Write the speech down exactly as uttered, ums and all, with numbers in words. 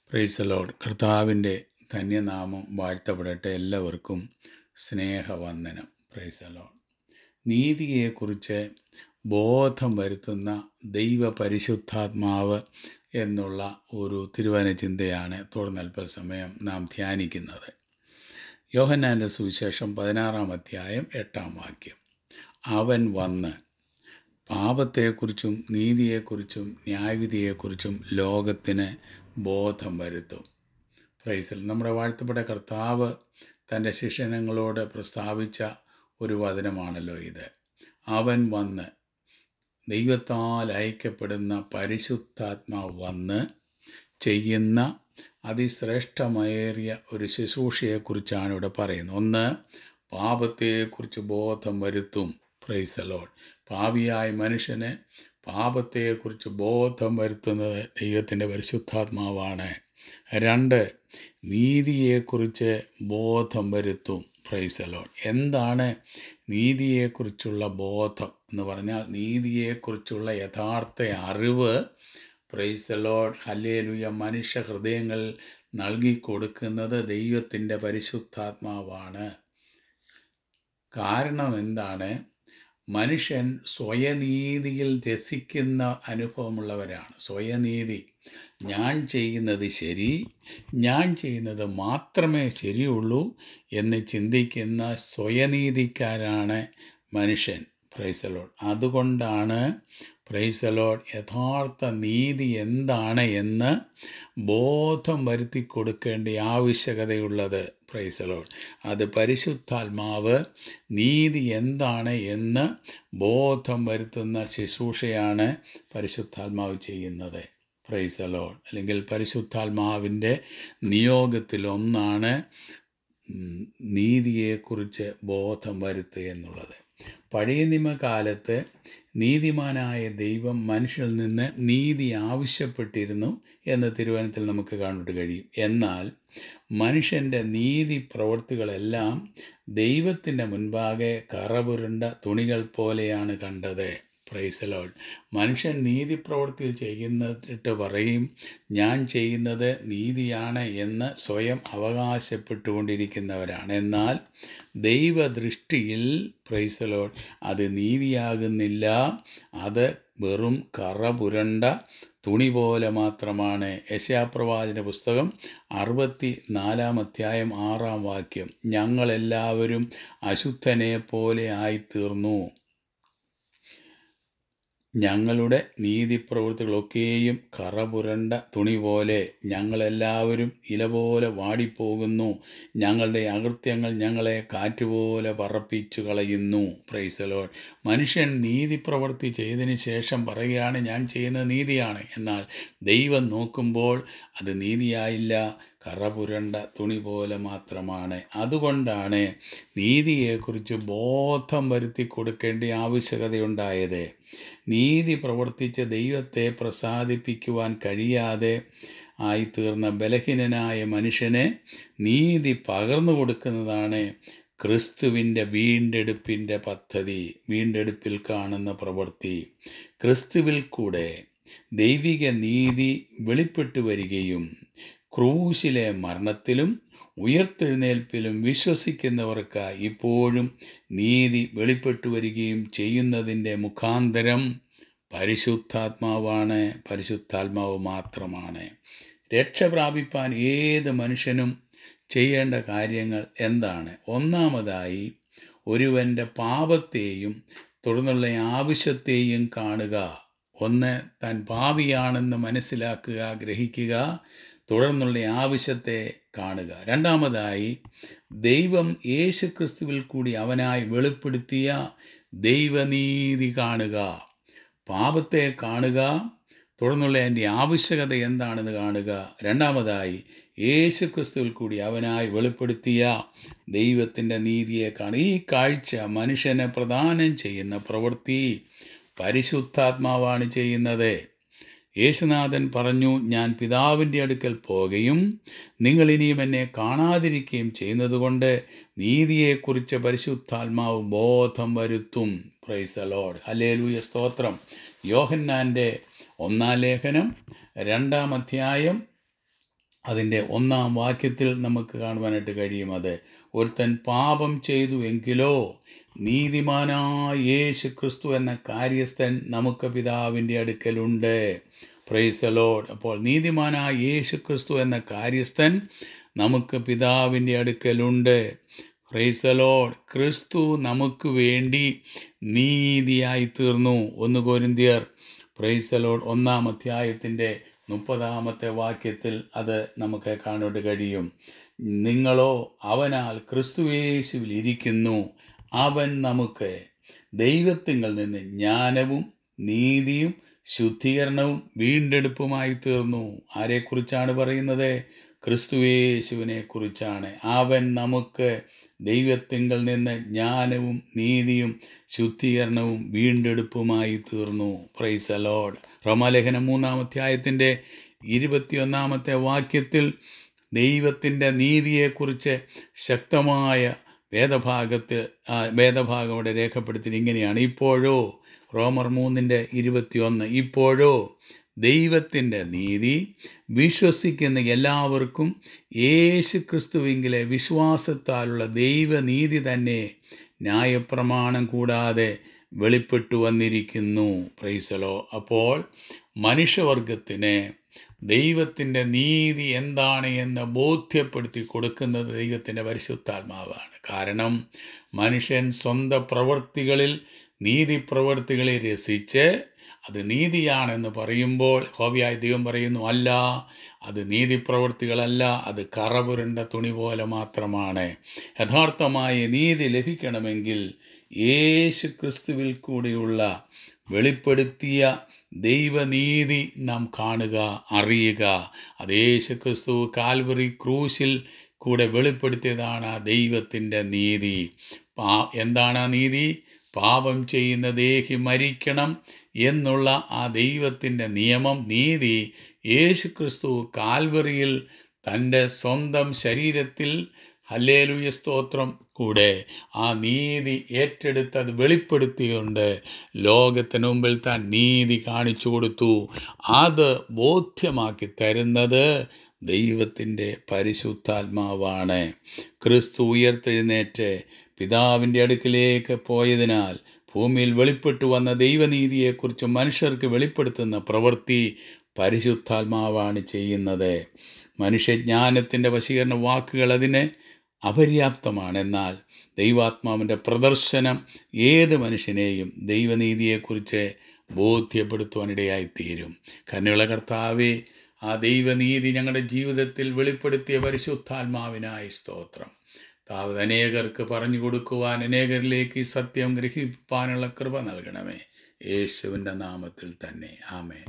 Price the Lord. കർത്താവിൻ്റെ ധന്യനാമം വാഴ്ത്തപ്പെടട്ടെ. എല്ലാവർക്കും സ്നേഹവന്ദനം. Price the Lord. നീതിയെക്കുറിച്ച് ബോധം വരുത്തുന്ന ദൈവ പരിശുദ്ധാത്മാവ് എന്നുള്ള ഒരു തിരുവചന ചിന്തയാണ് തുടർന്ന് അല്പസമയം നാം ധ്യാനിക്കുന്നത്. യോഹന്നാൻ്റെ സുവിശേഷം പതിനാറാം അധ്യായം എട്ടാം വാക്യം. അവൻ വന്ന് പാപത്തെക്കുറിച്ചും നീതിയെക്കുറിച്ചും ന്യായവിധിയെക്കുറിച്ചും ലോകത്തിന് ബോധം വരുത്തും. പ്രൈസിൽ നമ്മുടെ വാഴ്ത്തപ്പെട്ട കർത്താവ് തൻ്റെ ശിഷ്യനങ്ങളോട് പ്രസ്താവിച്ച ഒരു വചനമാണല്ലോ ഇത്. അവൻ വന്ന്, ദൈവത്താൽ അയക്കപ്പെടുന്ന പരിശുദ്ധാത്മാവ് വന്ന് ചെയ്യുന്ന അതിശ്രേഷ്ഠമേറിയ ഒരു ശുശ്രൂഷയെക്കുറിച്ചാണ് ഇവിടെ പറയുന്നത്. ഒന്ന്, പാപത്തെക്കുറിച്ച് ബോധം വരുത്തും. Praise the lord. പാപിയായ മനുഷ്യന് പാപത്തെക്കുറിച്ച് ബോധം വരുത്തുന്നത് ദൈവത്തിൻ്റെ പരിശുദ്ധാത്മാവാണ്. രണ്ട്, നീതിയെക്കുറിച്ച് ബോധം വരുത്തും. Praise the lord. എന്താണ് നീതിയെക്കുറിച്ചുള്ള ബോധം എന്ന് പറഞ്ഞാൽ? നീതിയെക്കുറിച്ചുള്ള യഥാർത്ഥ അറിവ് പ്രൈസ് ദി ലോർഡ്, ഹല്ലേലൂയ, മനുഷ്യ ഹൃദയങ്ങൾ നൽകിക്കൊടുക്കുന്നത് ദൈവത്തിൻ്റെ പരിശുദ്ധാത്മാവാണ്. കാരണം എന്താണ്? മനുഷ്യൻ സ്വയനീതിയിൽ രസിക്കുന്ന അനുഭവമുള്ളവരാണ്. സ്വയനീതി, ഞാൻ ചെയ്യുന്നത് ശരി, ഞാൻ ചെയ്യുന്നത് മാത്രമേ ശരിയുള്ളൂ എന്ന് ചിന്തിക്കുന്ന സ്വയനീതിക്കാരാണ് മനുഷ്യൻ. Praise the lord. അതുകൊണ്ടാണ് പ്രൈസ് ദി ലോർഡ് യഥാർത്ഥ നീതി എന്താണ് എന്ന് ബോധം വരുത്തി കൊടുക്കേണ്ട ആവശ്യകതയുള്ളത്. Price the Lord. അത് പരിശുദ്ധാത്മാവ് നീതി എന്താണ് എന്ന് ബോധം വരുത്തുന്ന ശുശ്രൂഷയാണ് പരിശുദ്ധാത്മാവ് ചെയ്യുന്നത്. Praise the lord. അല്ലെങ്കിൽ പരിശുദ്ധാത്മാവിൻ്റെ നിയോഗത്തിലൊന്നാണ് നീതിയെക്കുറിച്ച് ബോധം വരുത്തുക എന്നുള്ളത്. പഴയ നിയമകാലത്ത് നീതിമാനായ ദൈവം മനുഷ്യരിൽ നിന്ന് നീതി ആവശ്യപ്പെട്ടിരുന്നു എന്ന് തിരുവചനത്തിൽ നമുക്ക് കാണാൻ കഴിയും. എന്നാൽ മനുഷ്യൻ്റെ നീതി പ്രവൃത്തികളെല്ലാം ദൈവത്തിൻ്റെ മുൻപാകെ കറപുരണ്ട തുണികൾ പോലെയാണ് കണ്ടത്. Praise the lord. മനുഷ്യൻ നീതി പ്രവൃത്തി ചെയ്യുന്നിട്ട് പറയും, ഞാൻ ചെയ്യുന്നത് നീതിയാണ് എന്ന് സ്വയം അവകാശപ്പെട്ടുകൊണ്ടിരിക്കുന്നവരാണ്. എന്നാൽ ദൈവദൃഷ്ടിയിൽ പ്രൈസ് ദി ലോർഡ് അത് നീതിയാകുന്നില്ല. അത് വെറും കറപുരണ്ട തുണി പോലെ മാത്രമാണ്. യെശയ്യാപ്രവാചകന്റെ പുസ്തകം അറുപത്തി നാലാം അധ്യായം ആറാം വാക്യം. ഞങ്ങളെല്ലാവരും അശുദ്ധനെ പോലെ ആയിത്തീർന്നു, ഞങ്ങളുടെ നീതിപ്രവൃത്തികളൊക്കെയും കറപുരണ്ട തുണി പോലെ, ഞങ്ങളെല്ലാവരും ഇല പോലെ വാടിപ്പോകുന്നു, ഞങ്ങളുടെ അകൃത്യങ്ങൾ ഞങ്ങളെ കാറ്റുപോലെ പറപ്പിച്ചു കളയുന്നു. Praise the lord. മനുഷ്യൻ നീതിപ്രവൃത്തി ചെയ്തതിന് ശേഷം പറയുകയാണ്, ഞാൻ ചെയ്യുന്നത് നീതിയാണ്. എന്നാൽ ദൈവം നോക്കുമ്പോൾ അത് നീതിയായില്ല, കറപുരണ്ട തുണി പോലെ മാത്രമാണ്. അതുകൊണ്ടാണ് നീതിയെക്കുറിച്ച് ബോധം വരുത്തി കൊടുക്കേണ്ട ആവശ്യകതയുണ്ടായത്. നീതി പ്രവർത്തിച്ച് ദൈവത്തെ പ്രസാദിപ്പിക്കുവാൻ കഴിയാതെ ആയിത്തീർന്ന ബലഹീനനായ മനുഷ്യന് നീതി പകർന്നു കൊടുക്കുന്നതാണ് ക്രിസ്തുവിൻ്റെ വീണ്ടെടുപ്പിൻ്റെ പദ്ധതി. വീണ്ടെടുപ്പിൽ കാണുന്ന പ്രവൃത്തി. ക്രിസ്തുവിൽ കൂടെ ദൈവിക നീതി വെളിപ്പെട്ടു വരികയും ക്രൂശിലെ മരണത്തിലും ഉയർത്തെഴുന്നേൽപ്പിലും വിശ്വസിക്കുന്നവർക്ക് ഇപ്പോഴും നീതി വെളിപ്പെട്ടു വരികയും ചെയ്യുന്നതിൻ്റെ മുഖാന്തരം പരിശുദ്ധാത്മാവാണ്. പരിശുദ്ധാത്മാവ് മാത്രമാണ്. രക്ഷ പ്രാപിപ്പാൻ ഏത് മനുഷ്യനും ചെയ്യേണ്ട കാര്യങ്ങൾ എന്താണ്? ഒന്നാമതായി, ഒരുവൻ്റെ പാപത്തെയും തുടർന്നുള്ള ആവശ്യത്തെയും കാണുക. ഒന്ന്, താൻ പാപിയാണെന്ന് മനസ്സിലാക്കുക, ഗ്രഹിക്കുക, തുടർന്നുള്ള ആവശ്യത്തെ കാണുക. രണ്ടാമതായി, ദൈവം യേശുക്രിസ്തുവിൽ കൂടി അവനായി വെളിപ്പെടുത്തിയ ദൈവനീതി കാണുക. പാപത്തെ കാണുക, തുടർന്നുള്ള എൻ്റെ ആവശ്യകത എന്താണെന്ന് കാണുക. രണ്ടാമതായി, യേശുക്രിസ്തുവിൽ കൂടി അവനായി വെളിപ്പെടുത്തിയ ദൈവത്തിൻ്റെ നീതിയെ കാണുക. ഈ കാഴ്ച മനുഷ്യനെ പ്രദാനം ചെയ്യുന്ന പ്രവൃത്തി പരിശുദ്ധാത്മാവാണ് ചെയ്യുന്നത്. യേശുനാഥൻ പറഞ്ഞു, ഞാൻ പിതാവിൻ്റെ അടുക്കൽ പോകുകയും നിങ്ങൾ ഇനിയും എന്നെ കാണാതിരിക്കുകയും ചെയ്യുന്നതുകൊണ്ട് നീതിയെക്കുറിച്ച് പരിശുദ്ധാത്മാവ് ബോധം വരുത്തും. Praise the Lord. ഹല്ലേലൂയ, സ്തോത്രം. യോഹന്നാൻ്റെ ഒന്നാം ലേഖനം രണ്ടാം അധ്യായം അതിൻ്റെ ഒന്നാം വാക്യത്തിൽ നമുക്ക് കാണുവാനായിട്ട് കഴിയും. അത് ഒരുത്തൻ പാപം ചെയ്തു എങ്കിലോ നീതിമാനായ യേശു ക്രിസ്തു എന്ന കാര്യസ്ഥൻ നമുക്ക് പിതാവിൻ്റെ അടുക്കലുണ്ട്. Price the Lord. അപ്പോൾ നീതിമാനായ യേശു ക്രിസ്തു എന്ന കാര്യസ്ഥൻ നമുക്ക് പിതാവിൻ്റെ അടുക്കലുണ്ട്. Price the Lord. ക്രിസ്തു നമുക്ക് വേണ്ടി നീതിയായി തീർന്നു. ഒന്ന് കൊരിന്ത്യർ പ്രൈസ് ദി ലോർഡ് ഒന്നാം അധ്യായത്തിൻ്റെ മുപ്പതാമത്തെ വാക്യത്തിൽ അത് നമുക്ക് കാണാൻ കഴിയും. നിങ്ങളോ അവനാൽ ക്രിസ്തുയേശുവിൽ ഇരിക്കുന്നു, അവൻ നമുക്ക് ദൈവത്തിങ്കൽ നിന്ന് ജ്ഞാനവും നീതിയും ശുദ്ധീകരണവും വീണ്ടെടുപ്പുമായി തീർന്നു. ആരെക്കുറിച്ചാണ് പറയുന്നത്? ക്രിസ്തുയേശുവിനെ കുറിച്ചാണ്. അവൻ നമുക്ക് ദൈവത്തിങ്കൽ നിന്ന് ജ്ഞാനവും നീതിയും ശുദ്ധീകരണവും വീണ്ടെടുപ്പുമായി തീർന്നു. Praise the lord. റോമാലേഖനം മൂന്നാം അധ്യായത്തിൻ്റെ ഇരുപത്തിയൊന്നാമത്തെ വാക്യത്തിൽ ദൈവത്തിൻ്റെ നീതിയെക്കുറിച്ച് ശക്തമായ വേദഭാഗത്തിൽ വേദഭാഗം ഇവിടെ രേഖപ്പെടുത്തി ഇങ്ങനെയാണ്: ഇപ്പോഴോ, റോമർ മൂന്നിൻ്റെ ഇരുപത്തിയൊന്ന്, ഇപ്പോഴോ ദൈവത്തിൻ്റെ നീതി വിശ്വസിക്കുന്ന എല്ലാവർക്കും യേശു ക്രിസ്തുവിങ്കിലെ വിശ്വാസത്താലുള്ള ദൈവനീതി തന്നെ ന്യായപ്രമാണം കൂടാതെ വെളിപ്പെട്ടു വന്നിരിക്കുന്നു. പ്രൈസലോ. അപ്പോൾ മനുഷ്യവർഗത്തിന് ദൈവത്തിൻ്റെ നീതി എന്താണ് എന്ന് ബോധ്യപ്പെടുത്തി കൊടുക്കുന്നത് ദൈവത്തിൻ്റെ പരിശുദ്ധാത്മാവാണ്. കാരണം മനുഷ്യൻ സ്വന്തം പ്രവൃത്തികളിൽ നീതി പ്രവൃത്തികളെ രസിച്ച് അത് നീതിയാണെന്ന് പറയുമ്പോൾ ഹോബിയായ ദൈവം പറയുന്നു, അല്ല, അത് നീതി പ്രവൃത്തികളല്ല, അത് കറപുരണ്ട തുണി പോലെ മാത്രമാണ്. യഥാർത്ഥമായ നീതി ലഭിക്കണമെങ്കിൽ യേശു ക്രിസ്തുവിൽ കൂടിയുള്ള വെളിപ്പെടുത്തിയ ദൈവനീതി നാം കാണുക, അറിയുക. അത് യേശു ക്രിസ്തു കാൽവറി ക്രൂശിൽ കൂടെ വെളിപ്പെടുത്തിയതാണ് ആ ദൈവത്തിൻ്റെ നീതി. പാ എന്താണ് ആ നീതി? പാപം ചെയ്യുന്ന ദേഹി മരിക്കണം എന്നുള്ള ആ ദൈവത്തിൻ്റെ നിയമം, നീതി യേശു ക്രിസ്തു കാൽവറിയിൽ തൻ്റെ സ്വന്തം ശരീരത്തിൽ, ഹല്ലേലൂയ സ്തോത്രം, കൂടെ ആ നീതി ഏറ്റെടുത്തത് വെളിപ്പെടുത്തിയുകൊണ്ട് ലോകത്തിന് മുമ്പിൽ താൻ നീതി കാണിച്ചു കൊടുത്തു. അത് ബോധ്യമാക്കി തരുന്നത് ദൈവത്തിൻ്റെ പരിശുദ്ധാത്മാവാണ്. ക്രിസ്തു ഉയർത്തെഴുന്നേറ്റ് പിതാവിൻ്റെ അടുക്കിലേക്ക് പോയതിനാൽ ഭൂമിയിൽ വെളിപ്പെട്ടു വന്ന ദൈവനീതിയെക്കുറിച്ച് മനുഷ്യർക്ക് വെളിപ്പെടുത്തുന്ന പ്രവൃത്തി പരിശുദ്ധാത്മാവാണ് ചെയ്യുന്നത്. മനുഷ്യജ്ഞാനത്തിൻ്റെ വശീകരണ വാക്കുകൾ അതിന് അപര്യാപ്തമാണ്. എന്നാൽ ദൈവാത്മാവിൻ്റെ പ്രദർശനം ഏത് മനുഷ്യനെയും ദൈവനീതിയെക്കുറിച്ച് ബോധ്യപ്പെടുത്തുവാനിടയായിത്തീരും. കരുണയുള്ള കർത്താവേ, ആ ദൈവനീതി ഞങ്ങളുടെ ജീവിതത്തിൽ വെളിപ്പെടുത്തിയ പരിശുദ്ധാത്മാവിനായി സ്തോത്രം. താവ് അനേകർക്ക് പറഞ്ഞു കൊടുക്കുവാൻ, അനേകരിലേക്ക് ഈ സത്യം ഗ്രഹിപ്പാനുള്ള കൃപ നൽകണമേ. യേശുവിൻ്റെ നാമത്തിൽ തന്നെ. ആമേൻ.